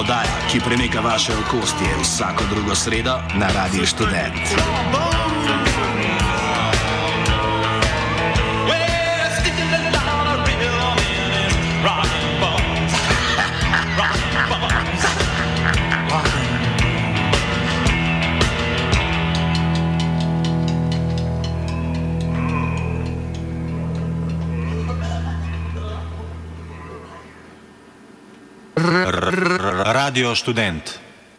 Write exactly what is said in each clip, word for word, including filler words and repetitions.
Oddaja, ki premika vaše okostje vsako drugo sredo na Radiu Študent. Radio Študent.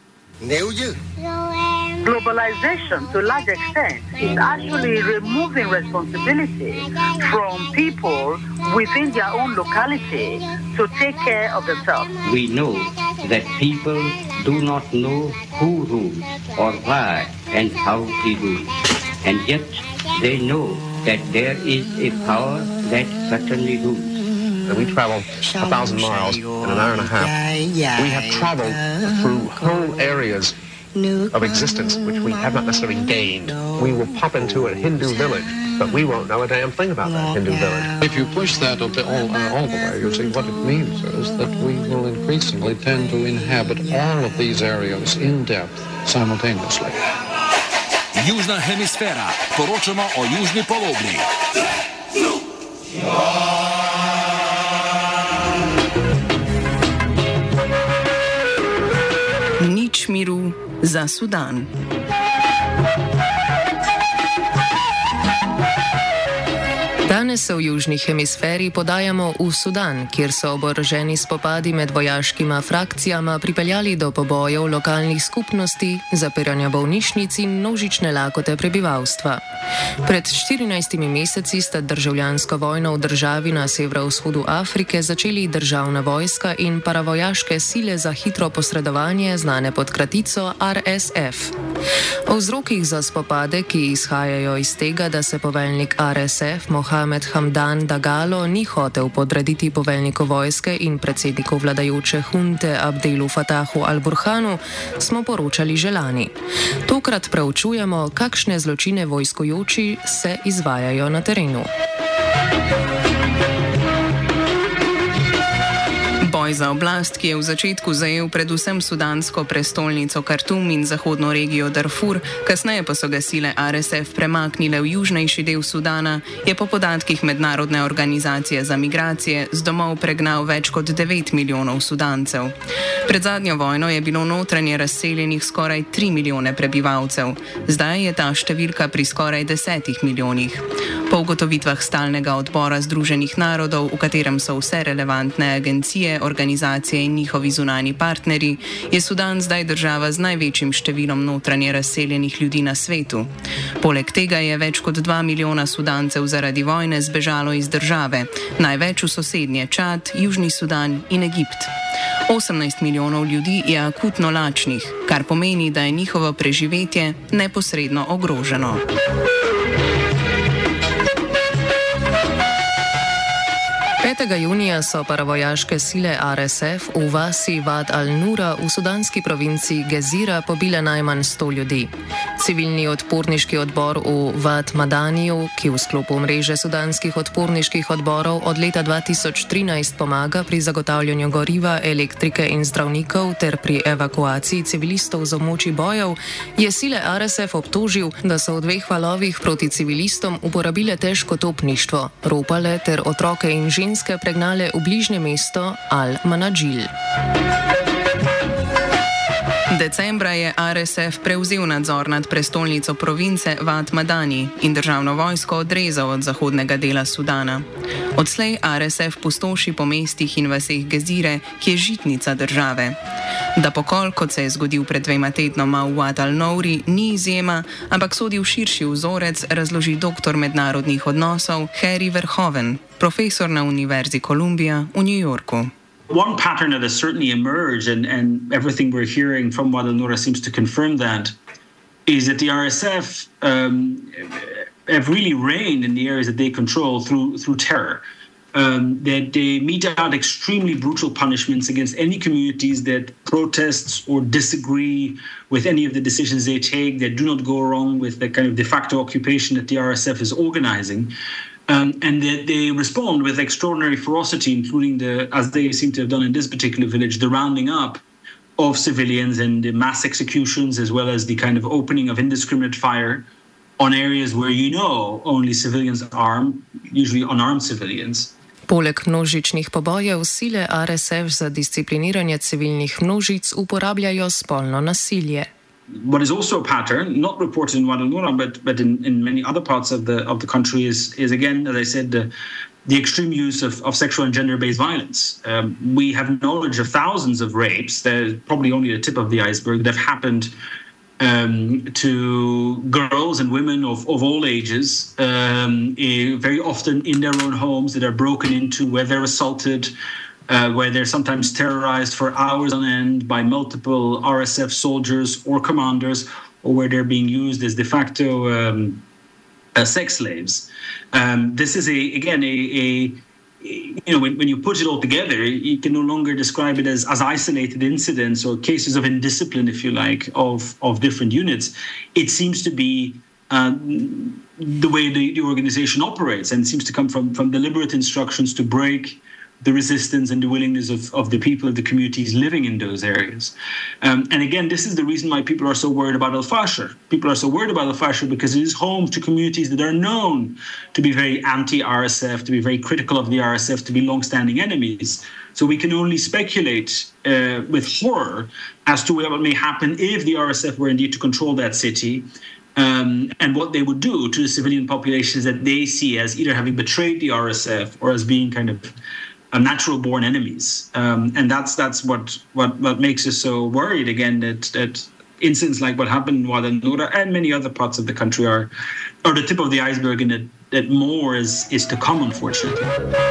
Globalization, to a large extent, is actually removing responsibility from people within their own locality to take care of themselves. We know that people do not know who rules or why and how he rules, and yet they know that there is a power that certainly rules. We travel a thousand miles in an hour and a half. We have traveled through whole areas of existence which we have not necessarily gained. We will pop into a Hindu village, but we won't know a damn thing about that Hindu village. If you push that all, uh, all the way, you'll see what it means is that we will increasingly tend to inhabit all of these areas in depth simultaneously. Južna hemisfera. Poročamo o južni polobli. Nič miru za Sudan. Danes se v južni hemisferi podajamo v Sudan, kjer so oboroženi spopadi med vojaškima frakcijama pripeljali do pobojev lokalnih skupnosti, zapiranja bolnišnic in množične lakote prebivalstva. Pred štirinajstimi meseci sta državljansko vojno v državi na severovzhodu Afrike začeli državna vojska in paravojaške sile za hitro posredovanje, znane pod kratico R S F. O vzrokih za spopade, ki izhajajo iz tega, da se poveljnik R S F Mohamed Hamdan Dagalo ni hotel podrediti poveljniku vojske in predsedniku vladajoče hunte Abdelu Fatahu al-Burhanu, smo poročali že lani. Tokrat preučujemo, kakšne zločine vojskojoči se izvajajo na terenu. Boj za oblast, ki je v začetku zajel predvsem sudansko prestolnico Kartum in zahodno regijo Darfur, kasneje pa so ga sile R S F premaknile v južnejši del Sudana, je po podatkih Mednarodne organizacije za migracije z domov pregnal več kot devet milijonov Sudancev. Pred zadnjo vojno je bilo notranje razseljenih skoraj tri milijone prebivalcev, zdaj je ta številka pri skoraj desetih milijonih. Po ugotovitvah stalnega odbora Združenih narodov, v katerem so vse relevantne agencije, organizacije in njihovi zunani partnerji, je Sudan zdaj država z največjim številom notranje razseljenih ljudi na svetu. Poleg tega je več kot dva milijona Sudancev zaradi vojne zbežalo iz države, največ v sosednje Čad, Južni Sudan in Egipt. osemnajst milijonov ljudi je akutno lačnih, kar pomeni, da je njihovo preživetje neposredno ogroženo. petega junija so paravojaške sile R S F v vasi Wad al-Nura v sudanski provinciji Gezira pobile najmanj sto ljudi. Civilni odporniški odbor v Wad Madaniju, ki v sklopu mreže sudanskih odporniških odborov od leta dva tisoč trinajst pomaga pri zagotavljanju goriva, elektrike in zdravnikov ter pri evakuaciji civilistov z območij bojev, je sile R S F obtožil, da so v dveh valovih proti civilistom uporabile težko topništvo, ropale ter otroke in ženske pregnale v bližnje mesto Al-Manadžil. Decembra je R S F prevzel nadzor nad prestolnico province Wad Madani in državno vojsko odrezal od zahodnega dela Sudana. Odslej R S F pustoši po mestih in vaseh Gezire, ki je žitnica države. Da pokol, kot se je zgodil pred dvema tednoma v Wad al-Nouri, ni izjema, ampak sodi v širši vzorec, razloži doktor mednarodnih odnosov Harry Verhoeven, profesor na Univerzi Columbia v New Yorku. One pattern that has certainly emerged, and, and everything we're hearing from Wad al-Noura seems to confirm that, is that the R S F um, have really reigned in the areas that they control through through terror. Um, that they mete out extremely brutal punishments against any communities that protests or disagree with any of the decisions they take, that do not go along with the kind of de facto occupation that the R S F is organizing. Um, and that they respond with extraordinary ferocity, including the, as they seem to have done in this particular village, the rounding up of civilians and the mass executions, as well as the kind of opening of indiscriminate fire on areas where you know only civilians armed, usually unarmed civilians. Poleg množičnih pobojev sile R S F za discipliniranje civilnih množic uporabljajo spolno nasilje. What is also a pattern, not reported in Wada Nura, but but in, in many other parts of the of the country, is is again, as I said, the, the extreme use of, of sexual and gender-based violence. Um, we have knowledge of thousands of rapes. They're probably only the tip of the iceberg that have happened um, to girls and women of, of all ages, um, eh, very often in their own homes, that are broken into, where they're assaulted, Uh, where they're sometimes terrorized for hours on end by multiple R S F soldiers or commanders, or where they're being used as de facto um, uh, sex slaves. Um, this is, a again, a, a you know, when, when you put it all together, you can no longer describe it as, as isolated incidents or cases of indiscipline, if you like, of, of different units. It seems to be uh, the way the, the organization operates, and it seems to come from, from deliberate instructions to break the resistance and the willingness of, of the people of the communities living in those areas. Um, and again, this is the reason why people are so worried about Al-Fashir. People are so worried about Al-Fashir because it is home to communities that are known to be very anti-R S F, to be very critical of the R S F, to be long-standing enemies. So we can only speculate uh, with horror as to what may happen if the R S F were indeed to control that city, um, and what they would do to the civilian populations that they see as either having betrayed the R S F or as being kind of Uh, natural-born enemies, um, and that's that's what, what what makes us so worried. Again, that that incidents like what happened in Wada Nura and many other parts of the country are are the tip of the iceberg, and that, that more is is to come, unfortunately.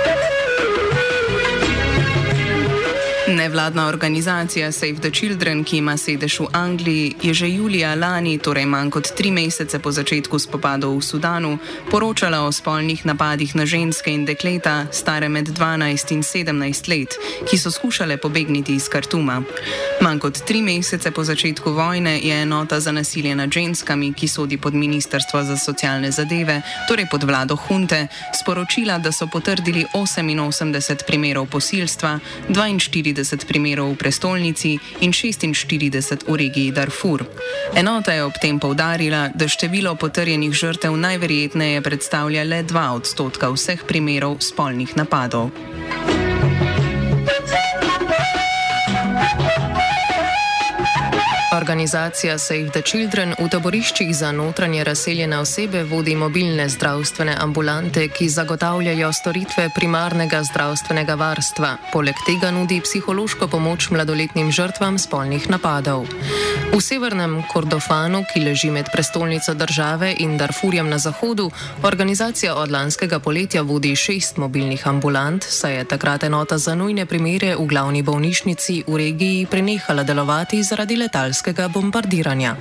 Nevladna organizacija Save the Children, ki ima sedež v Angliji, je že julija lani, torej manj kot tri mesece po začetku spopadov v Sudanu, poročala o spolnih napadih na ženske in dekleta, stare med dvanajst in sedemnajst let, ki so skušale pobegniti iz Kartuma. Manj kot tri mesece po začetku vojne je enota za nasilje nad ženskami, ki sodi pod Ministrstvo za socialne zadeve, torej pod vlado hunte, sporočila, da so potrdili oseminosemdeset primerov posilstva, dvainštirideset primerov v prestolnici in šestinštirideset v regiji Darfur. Enota je ob tem poudarila, da število potrjenih žrtev najverjetneje predstavlja le dva odstotka vseh primerov spolnih napadov. Organizacija Save the Children v taboriščih za notranje razseljene osebe vodi mobilne zdravstvene ambulante, ki zagotavljajo storitve primarnega zdravstvenega varstva. Poleg tega nudi psihološko pomoč mladoletnim žrtvam spolnih napadov. V severnem Kordofanu, ki leži med prestolnico države in Darfurjem na zahodu, organizacija od lanskega poletja vodi šest mobilnih ambulant, saj je takrat enota za nujne primere v glavni bolnišnici v regiji prenehala delovati zaradi letalskega bombardiranja.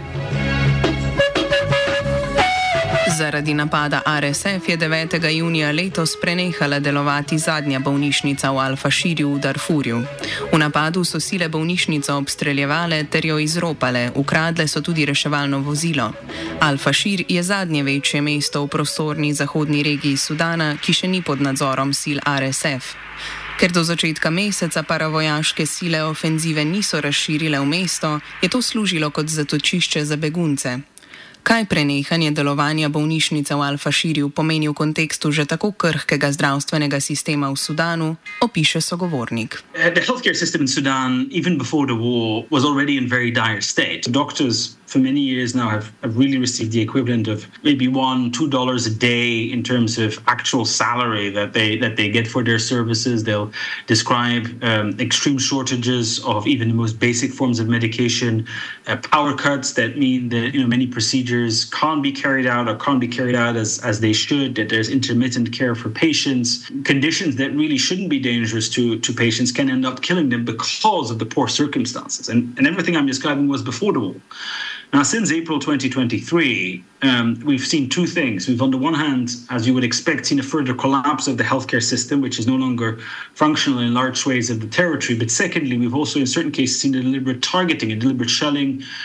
Zaradi napada R S F je devetega junija letos prenehala delovati zadnja bolnišnica v Al-Fashirju v Darfurju. V napadu so sile bolnišnico obstreljevale ter jo izropale, ukradle so tudi reševalno vozilo. Al-Fashir je zadnje večje mesto v prostorni zahodni regiji Sudana, ki še ni pod nadzorom sil R S F. Ker do začetka meseca paravojaške sile ofenzive niso razširile v mesto, je to služilo kot zatočišče za begunce. Kaj prenehanje delovanja bolnišnice v Al-Fashirju pomeni v kontekstu že tako krhkega zdravstvenega sistema v Sudanu, opiše sogovornik. Uh, the healthcare system in Sudan, even before the war, was already in very dire state. Doctors for many years now have, have really received the equivalent of maybe one, two dollars a day in terms of actual salary that they that they get for their services. They'll describe um, extreme shortages of even the most basic forms of medication, uh, power cuts that mean that you know many procedures can't be carried out or can't be carried out as, as they should, that there's intermittent care for patients. Conditions that really shouldn't be dangerous to, to patients can end up killing them because of the poor circumstances. And, and everything I'm describing was before the war. Now, since April twenty twenty-three, um, we've seen two things. We've, on the one hand, as you would expect, seen a further collapse of the healthcare system, which is no longer functional in large swathes of the territory. But secondly, we've also, in certain cases, seen a deliberate targeting, a deliberate shelling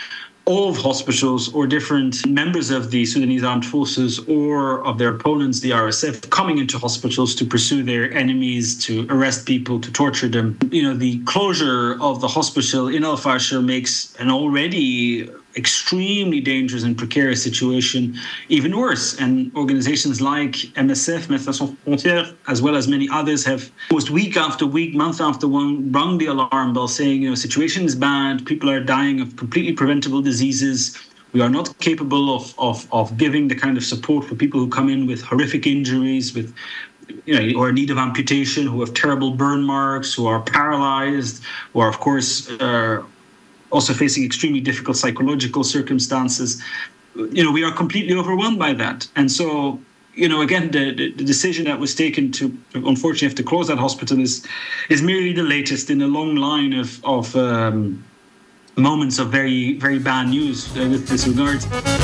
of hospitals or different members of the Sudanese armed forces or of their opponents, the R S F, coming into hospitals to pursue their enemies, to arrest people, to torture them. You know, the closure of the hospital in Al Fasher makes an already extremely dangerous and precarious situation even worse. And organizations like M S F, Médecins Sans Frontières, as well as many others, have almost week after week, month after one, rung the alarm bell saying, you know, situation is bad, people are dying of completely preventable diseases. We are not capable of, of, of giving the kind of support for people who come in with horrific injuries, with you know, or in need of amputation, who have terrible burn marks, who are paralyzed, who are, of course, uh, also facing extremely difficult psychological circumstances. You know, we are completely overwhelmed by that. And so, you know, again, the, the, the decision that was taken to, unfortunately, have to close that hospital is is merely the latest in a long line of, of um, moments of very, very bad news uh, with this regard.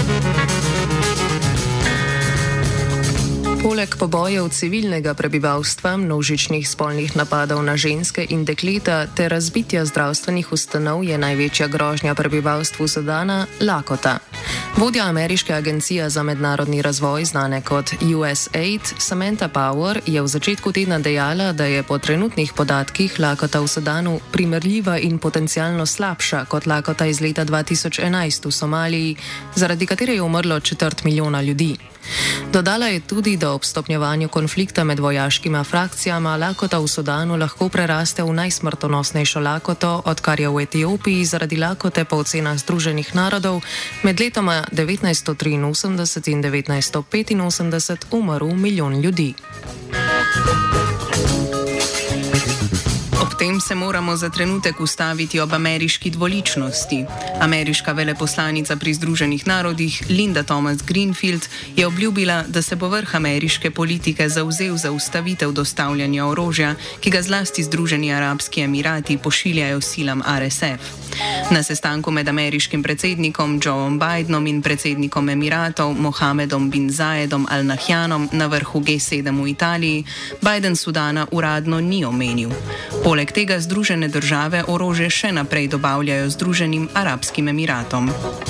Poleg pobojev civilnega prebivalstva, množičnih spolnih napadov na ženske in dekleta ter razbitja zdravstvenih ustanov je največja grožnja prebivalstvu Sudana lakota. Vodja ameriške agencije za mednarodni razvoj, znane kot U S A I D, Samantha Power, je v začetku tedna dejala, da je po trenutnih podatkih lakota v Sudanu primerljiva in potencialno slabša kot lakota iz leta dva tisoč enajst v Somaliji, zaradi katere je umrlo četrt milijona ljudi. Dodala je tudi, da ob stopnjevanju konflikta med vojaškima frakcijama lakota v Sudanu lahko preraste v najsmrtonosnejšo lakoto, odkar je v Etiopiji zaradi lakote po ocenah Združenih narodov med letoma devetnajststo triinosemdeset in devetnajststo petinosemdeset umrl milijon ljudi. Ob tem se moramo za trenutek ustaviti ob ameriški dvoličnosti. Ameriška veleposlanica pri Združenih narodih Linda Thomas-Greenfield je obljubila, da se bo vrh ameriške politike zavzel za ustavitev dostavljanja orožja, ki ga zlasti Združeni arabski emirati pošiljajo silam R S F. Na sestanku med ameriškim predsednikom Joeom Bidenom in predsednikom Emiratov Mohamedom bin Zayedom Al Nahyanom na vrhu G sedem v Italiji Biden Sudana uradno ni omenil. Poleg tega Združene države orožje še naprej dobavljajo Združenim arabskim emiratom.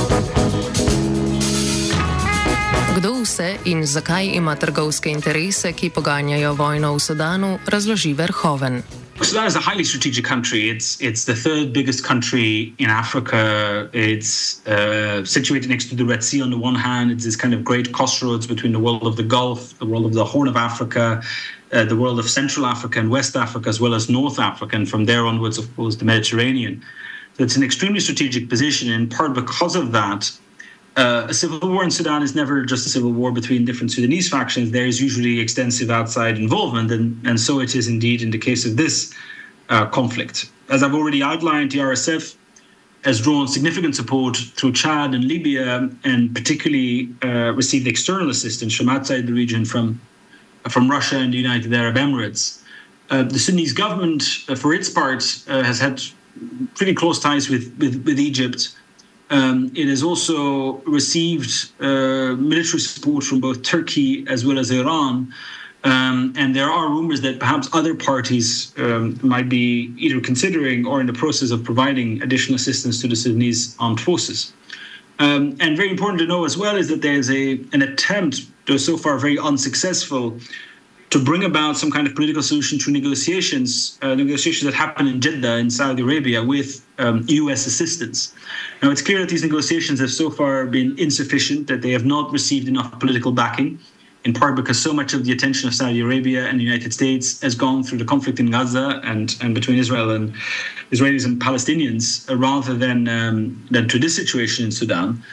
Kdo vse in zakaj ima trgovske interese, ki poganjajo vojno v Sudanu, razloži Verhoeven. Sudan is a highly strategic country. It's it's the third biggest country in Africa. It's uh, situated next to the Red Sea on the one hand. It's this kind of great crossroads between the world of the Gulf, the world of the Horn of Africa, uh, the world of Central Africa and West Africa, as well as North Africa, and from there onwards, of course, the Mediterranean. So it's an extremely strategic position, in part because of that. Uh, a civil war in Sudan is never just a civil war between different Sudanese factions. There is usually extensive outside involvement, and, and so it is indeed in the case of this uh, conflict. As I've already outlined, the R S F has drawn significant support through Chad and Libya, and particularly uh, received external assistance from outside the region, from, from Russia and the United Arab Emirates. Uh, the Sudanese government, uh, for its part, uh, has had pretty close ties with, with, with Egypt. Um, it has also received uh, military support from both Turkey as well as Iran. Um, and there are rumors that perhaps other parties um, might be either considering or in the process of providing additional assistance to the Sudanese armed forces. Um, and very important to know as well is that there's a, an attempt, though so far very unsuccessful, to bring about some kind of political solution through negotiations, uh, negotiations that happen in Jeddah in Saudi Arabia with um, U S assistance. Now, it's clear that these negotiations have so far been insufficient, that they have not received enough political backing, in part because so much of the attention of Saudi Arabia and the United States has gone through the conflict in Gaza and, and between Israel and Israelis and Palestinians, uh, rather than, um, than to this situation in Sudan.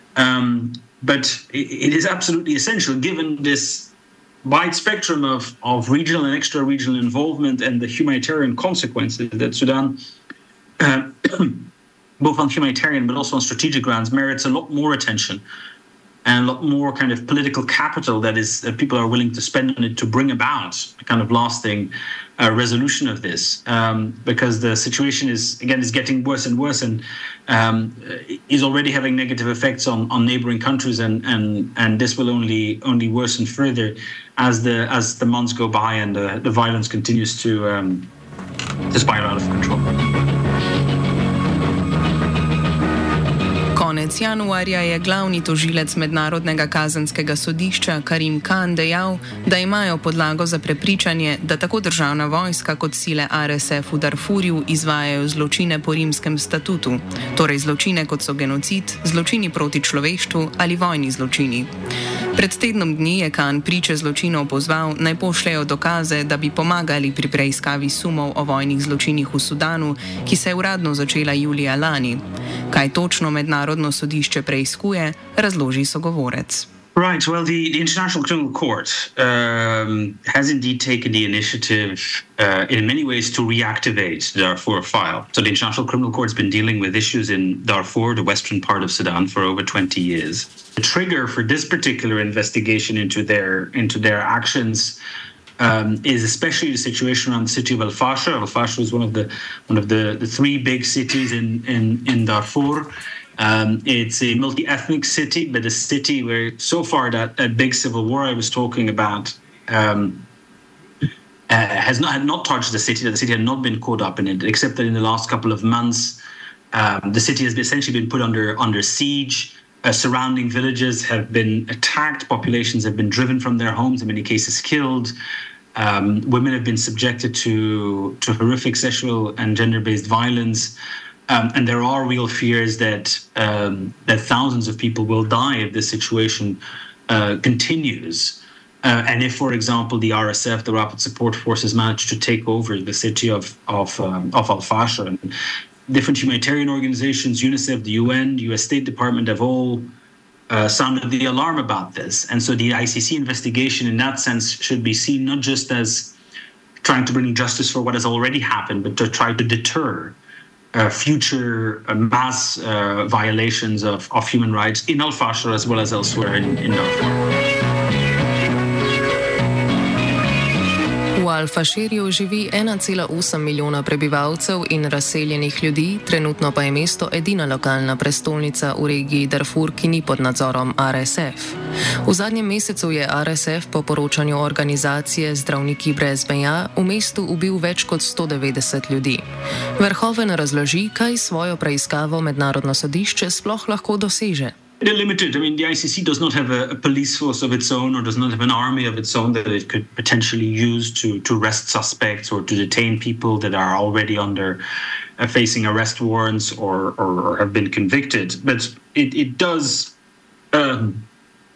Um, but it, it is absolutely essential, given this wide spectrum of, of regional and extra-regional involvement and the humanitarian consequences that Sudan, uh, both on humanitarian but also on strategic grounds, merits a lot more attention and a lot more kind of political capital that is that people are willing to spend on it to bring about a kind of lasting uh, resolution of this, um, because the situation is, again, is getting worse and worse, and um, is already having negative effects on, on neighboring countries, and, and, and this will only only worsen further as the as the months go by and the, the violence continues to um, to spiral out of control. Konec januarja je glavni tožilec Mednarodnega kazenskega sodišča Karim Khan dejal, da imajo podlago za prepričanje, da tako državna vojska kot sile R S F v Darfurju izvajajo zločine po rimskem statutu, torej zločine kot so genocid, zločini proti človeštvu ali vojni zločini. Pred tednom dni je Khan priče zločinov pozval, naj pošljejo dokaze, da bi pomagali pri preiskavi sumov o vojnih zločinih v Sudanu, ki se je uradno začela julija lani. Kaj točno mednarodno sodišče preiskuje, razloži sogovorec. Right. Well, the, the International Criminal Court um, has indeed taken the initiative uh, in many ways to reactivate the Darfur file. So the International Criminal Court has been dealing with issues in Darfur, the western part of Sudan, for over twenty years. The trigger for this particular investigation into their into their actions um, is especially the situation around the city of Al Fasher. Al Fasher is one of the one of the, the three big cities in in, in Darfur. Um, it's a multi-ethnic city, but a city where so far that, that big civil war I was talking about um, uh, has not had not touched the city. That the city had not been caught up in it, except that in the last couple of months, um, the city has essentially been put under under siege. Uh, surrounding villages have been attacked. Populations have been driven from their homes. In many cases, killed. Um, women have been subjected to to horrific sexual and gender-based violence. Um, and there are real fears that um, that thousands of people will die if this situation uh, continues. Uh, and if, for example, the R S F, the Rapid Support Forces, manage to take over the city of of, um, of Al Fasher, and different humanitarian organizations, UNICEF, the U N, the U S State Department, have all uh, sounded the alarm about this. And so the I C C investigation, in that sense, should be seen not just as trying to bring justice for what has already happened, but to try to deter Uh, future uh, mass uh, violations of, of human rights in Al Fasher as well as elsewhere in, in Darfur. V Al Fasherju živi ena cela osem milijona prebivalcev in razseljenih ljudi, trenutno pa je mesto edina lokalna prestolnica v regiji Darfur, ki ni pod nadzorom R S F. V zadnjem mesecu je R S F po poročanju organizacije Zdravniki brez meja v mestu ubil več kot sto devetdeset ljudi. Verhoeven razloži, kaj svojo preiskavo mednarodno sodišče sploh lahko doseže. They're limited. I mean, the I C C does not have a, a police force of its own, or does not have an army of its own that it could potentially use to to arrest suspects or to detain people that are already under uh, facing arrest warrants or, or or have been convicted. But it it does um,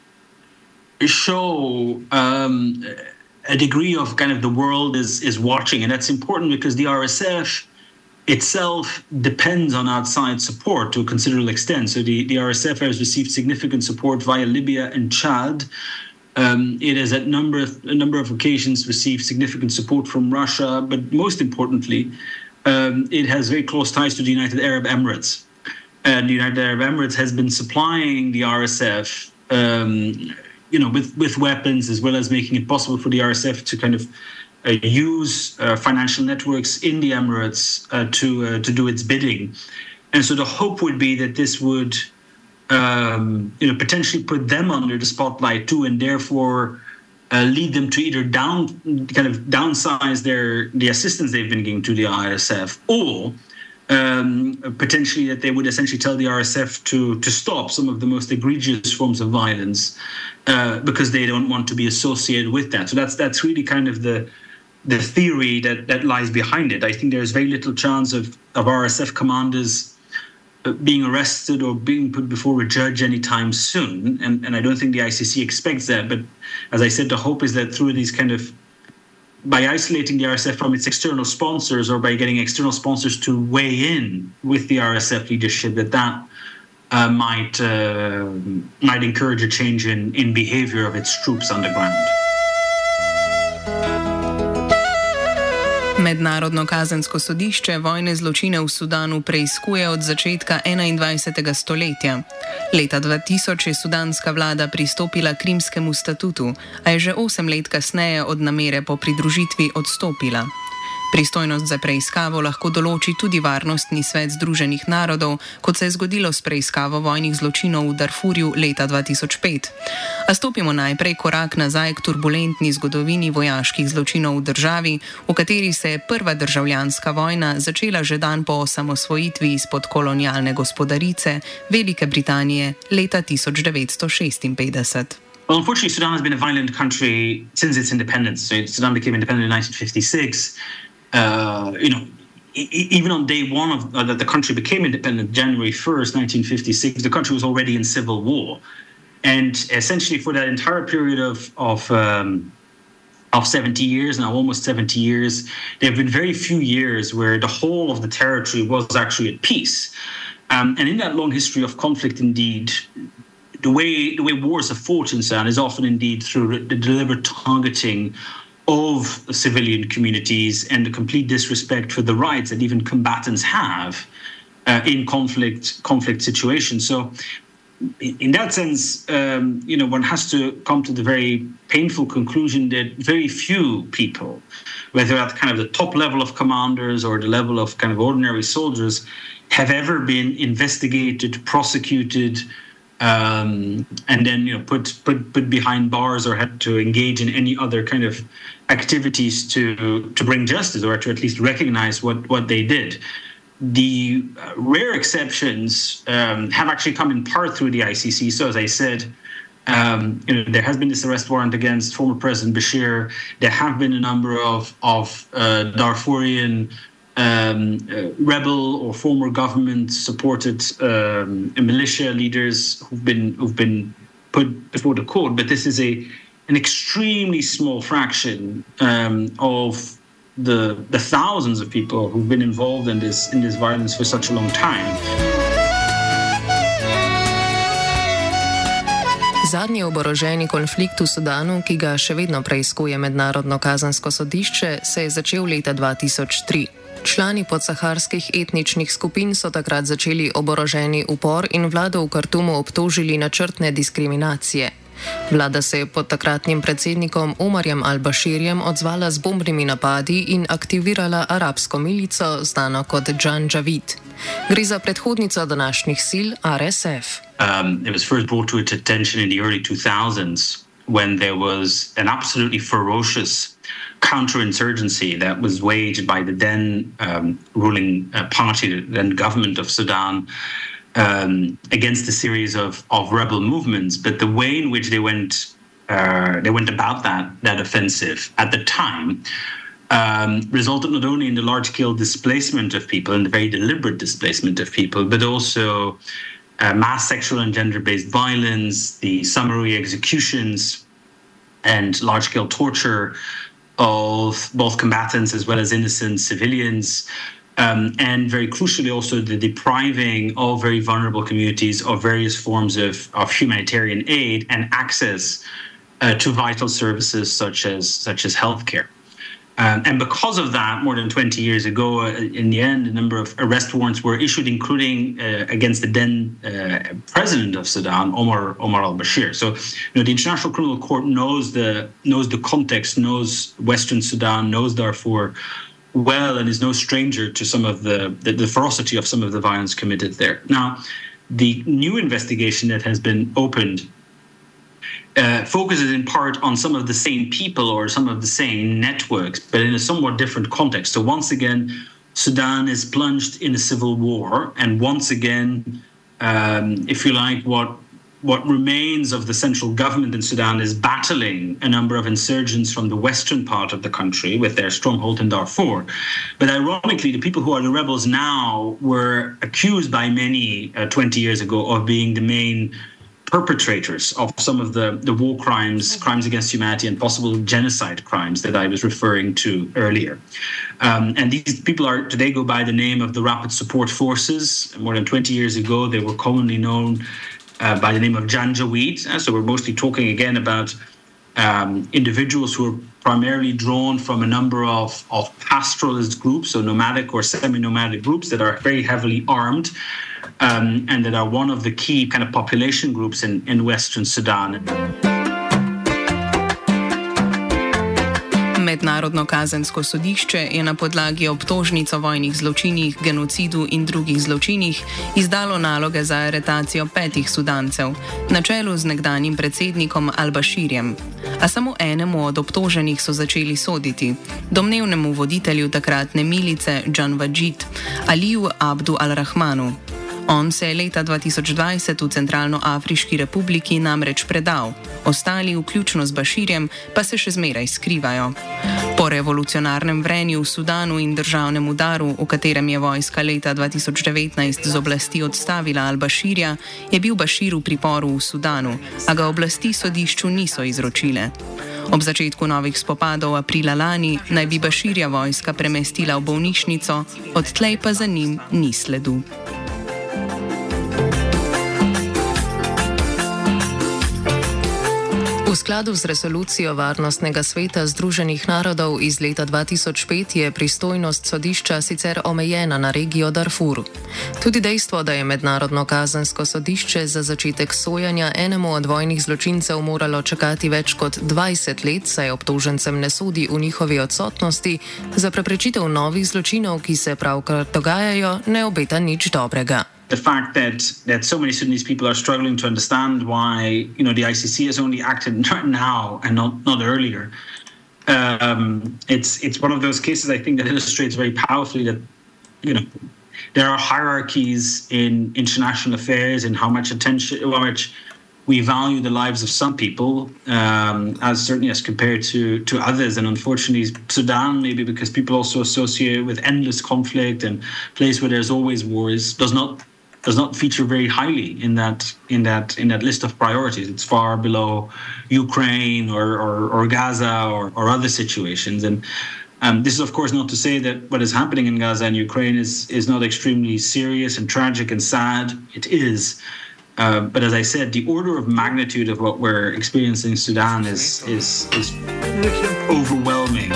show um, a degree of kind of the world is is watching, and that's important because the R S F itself depends on outside support to a considerable extent. So the, the R S F has received significant support via Libya and Chad. Um, it has at number of, a number of occasions received significant support from Russia, but most importantly, um, it has very close ties to the United Arab Emirates. And the United Arab Emirates has been supplying the R S F um, you know, with, with weapons, as well as making it possible for the R S F to kind of Uh, use uh, financial networks in the Emirates uh, to uh, to do its bidding, and so the hope would be that this would, um, you know, potentially put them under the spotlight too, and therefore uh, lead them to either down, kind of downsize their the assistance they've been giving to the R S F, or um, potentially that they would essentially tell the R S F to to stop some of the most egregious forms of violence uh, because they don't want to be associated with that. So that's that's really kind of the the theory that, that lies behind it. I think there's very little chance of, of R S F commanders uh, being arrested or being put before a judge anytime soon. And, and I don't think the I C C expects that. But as I said, the hope is that through these kind of, by isolating the R S F from its external sponsors, or by getting external sponsors to weigh in with the R S F leadership, that that uh, might, uh, might encourage a change in, in behavior of its troops on the ground. Mednarodno kazensko sodišče vojne zločine v Sudanu preiskuje od začetka enaindvajsetega stoletja. Leta dva tisoč je sudanska vlada pristopila k rimskemu statutu, a je že osem let kasneje od namere po pridružitvi odstopila. Pristojnost za preiskavo lahko določi tudi Varnostni svet Združenih narodov, kot se je zgodilo s preiskavo vojnih zločinov v Darfurju leta dva tisoč pet. A stopimo najprej korak nazaj k turbulentni zgodovini vojaških zločinov v državi, v kateri se je prva državljanska vojna začela že dan po osamosvojitvi izpod kolonialne gospodarice Velike Britanije leta tisoč devetsto šestinpetdeset. Well, unfortunately, Sudan has been a violent country since its independence. So Sudan became independent in nineteen fifty-six. Uh, you know, e- even on day one of uh, that the country became independent, January first, nineteen fifty-six, the country was already in civil war, and essentially for that entire period of of um, of seventy years, now almost seventy years, there have been very few years where the whole of the territory was actually at peace. Um, and in that long history of conflict, indeed, the way the way wars are fought in Sudan is often indeed through the deliberate targeting of civilian communities and the complete disrespect for the rights that even combatants have uh, in conflict conflict situations. So, in, in that sense, um, you know, one has to come to the very painful conclusion that very few people, whether at kind of the top level of commanders or the level of kind of ordinary soldiers, have ever been investigated, prosecuted, Um, and then you know put put put behind bars or had to engage in any other kind of activities to to bring justice or to at least recognize what what they did. The uh, rare exceptions um, have actually come in part through the I C C. So as I said, um, you know there has been this arrest warrant against former President Bashir. There have been a number of of uh, Darfurian Um, uh, rebel or former government-supported um, militia leaders who've been who've been put before the court, but this is a an extremely small fraction um, of the the thousands of people who've been involved in this in this violence for such a long time. Zadnji oboroženi konflikt v Sudanu, ki ga še vedno preiskuje Mednarodno kazensko sodišče, se je začel leta dva tisoč tri. Člani podsaharskih etničnih skupin so takrat začeli oboroženi upor in vlado v Kartumu obtožili načrtne diskriminacije. Vlada se je pod takratnim predsednikom Omarjem al-Bashirjem odzvala z bombnimi napadi in aktivirala arabsko milico, znano kot Janjaweed. Gre za predhodnico današnjih sil R S F. Um, it was first brought to its attention in the early two thousands when there was an absolutely ferocious counterinsurgency that was waged by the then um, ruling uh, party, the then government of Sudan, um, against a series of, of rebel movements. But the way in which they went uh, they went about that that offensive at the time um, resulted not only in the large-scale displacement of people and the very deliberate displacement of people, but also uh, mass sexual and gender-based violence, the summary executions, and large-scale torture of both combatants as well as innocent civilians, um, and very crucially also the depriving of very vulnerable communities of various forms of, of humanitarian aid and access uh, to vital services such as such as healthcare. Um, and because of that, more than twenty years ago, uh, in the end, a number of arrest warrants were issued, including uh, against the then uh, president of Sudan, Omar Omar al-Bashir. So, you know, the International Criminal Court knows the knows the context, knows Western Sudan, knows Darfur well, and is no stranger to some of the, the the ferocity of some of the violence committed there. Now, the new investigation that has been opened Uh, focuses in part on some of the same people or some of the same networks, but in a somewhat different context. So once again, Sudan is plunged in a civil war, and once again, um, if you like, what what remains of the central government in Sudan is battling a number of insurgents from the western part of the country with their stronghold in Darfur. But ironically, the people who are the rebels now were accused by many uh, twenty years ago of being the main perpetrators of some of the, the war crimes, crimes against humanity, and possible genocide crimes that I was referring to earlier. Um, and these people are today go by the name of the Rapid Support Forces. More than twenty years ago, they were commonly known uh, by the name of Janjaweed. Uh, so we're mostly talking again about um, individuals who are primarily drawn from a number of, of pastoralist groups, so nomadic or semi-nomadic groups that are very heavily armed, Um, and that are one of the key kind of population groups in, in Western Sudan. Mednarodno kazensko sodišče je na podlagi obtožnic o vojnih zločinih, genocidu in drugih zločinih izdalo naloge za aretacijo petih Sudancev, na čelu z nekdanjim predsednikom Al-Bashirjem. A samo enemu od obtoženih so začeli soditi, domnevnemu voditelju takratne milice Džanvadžit, Aliju Abdu Al-Rahmanu. On se je leta dva tisoč dvajset v Centralnoafriški republiki namreč predal, ostali, vključno z Bashirjem, pa se še zmeraj skrivajo. Po revolucionarnem vrenju v Sudanu in državnem udaru, v katerem je vojska leta dva tisoč devetnajst z oblasti odstavila Al-Bashirja, je bil Bashir v priporu v Sudanu, a ga oblasti sodišču niso izročile. Ob začetku novih spopadov aprila lani naj bi Bashirja vojska premestila v bolnišnico, odtlej pa za njim ni sledu. V skladu z resolucijo Varnostnega sveta Združenih narodov iz leta dva tisoč pet je pristojnost sodišča sicer omejena na regijo Darfur. Tudi dejstvo, da je Mednarodno kazensko sodišče za začetek sojanja enemu od vojnih zločincev moralo čakati več kot dvajset let, saj obtožencem ne sodi v njihovi odsotnosti, za preprečitev novih zločinov, ki se pravkar dogajajo, ne obeta nič dobrega. The fact that, that so many Sudanese people are struggling to understand why, you know, the I C C has only acted now and not, not earlier. Um, it's it's one of those cases, I think, that illustrates very powerfully that, you know, there are hierarchies in international affairs and how much attention, how much we value the lives of some people, um, as certainly as compared to, to others. And unfortunately, Sudan, maybe because people also associate it with endless conflict and place where there's always wars, does not does not feature very highly in that in that in that list of priorities. It's far below Ukraine or or, or Gaza or, or other situations. And um, this is, of course, not to say that what is happening in Gaza and Ukraine is is not extremely serious and tragic and sad. It is. Uh, but as I said, the order of magnitude of what we're experiencing in Sudan is is is overwhelming.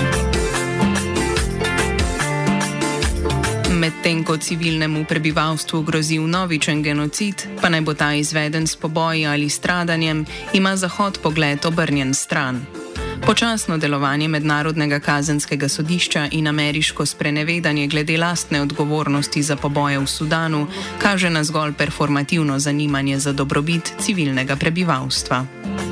Medtem ko civilnemu prebivalstvu grozi vnovičen genocid, pa naj bo ta izveden s poboji ali stradanjem, ima Zahod pogled obrnjen stran. Počasno delovanje Mednarodnega kazenskega sodišča in ameriško sprenevedanje glede lastne odgovornosti za poboje v Sudanu kaže na zgolj performativno zanimanje za dobrobit civilnega prebivalstva.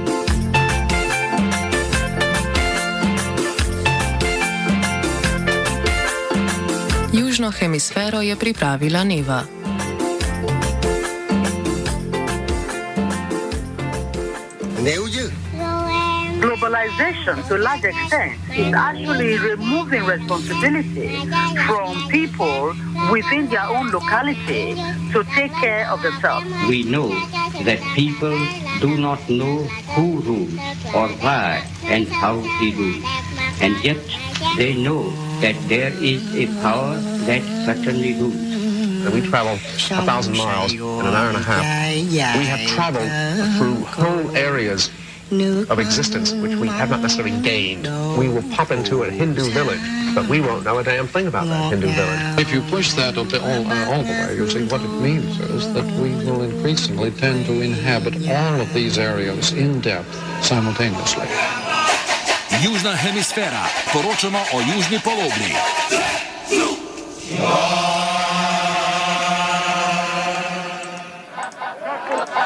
Južno hemisfero je pripravila Neva. Globalization, to a large extent, is actually removing responsibility from people within their own locality to take care of themselves. We know that people do not know who rules or why and how he rules, and yet they know that there is a power that certainly rules. We travel a thousand miles in an hour and a half. We have traveled through whole areas of existence which we have not necessarily gained. We will pop into a Hindu village, but we won't know a damn thing about that Hindu village. If you push that all, uh, all the way, you see what it means is that we will increasingly tend to inhabit all of these areas in depth simultaneously. Južna hemisfera, poročamo o južni polobli.